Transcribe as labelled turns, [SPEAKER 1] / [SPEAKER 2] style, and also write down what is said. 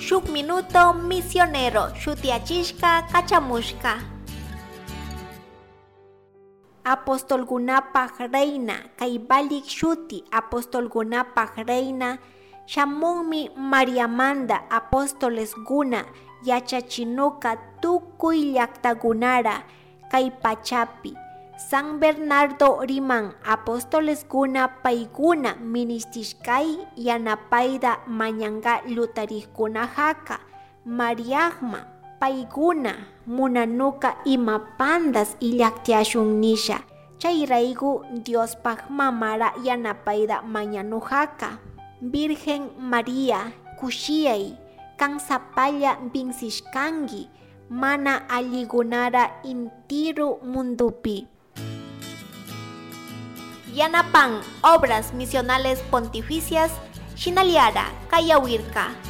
[SPEAKER 1] shuk minuto misionero shutiachishka kachamushka. Apostolgunapaj reina kay balik shuti apostolgunapaj reina shamunmi Mariamanda apóstoles guna yachachinuka tukuy llaqtakunara kay pachapi. San Bernardo riman apóstoles guna payguna ministishkay yanapayda mañanga lutariqkunajaka. Mariagma payguna munanuka imapandas illaqtiashun nisha. Chayrayku Diospaj mamara yanapayda mañanujaka. Virgen María kushiyay kansapalla vinsishkangi mana alligunara intiru mundupi. Yanapan Obras Misionales Pontificias Shinaliara Kayawirka.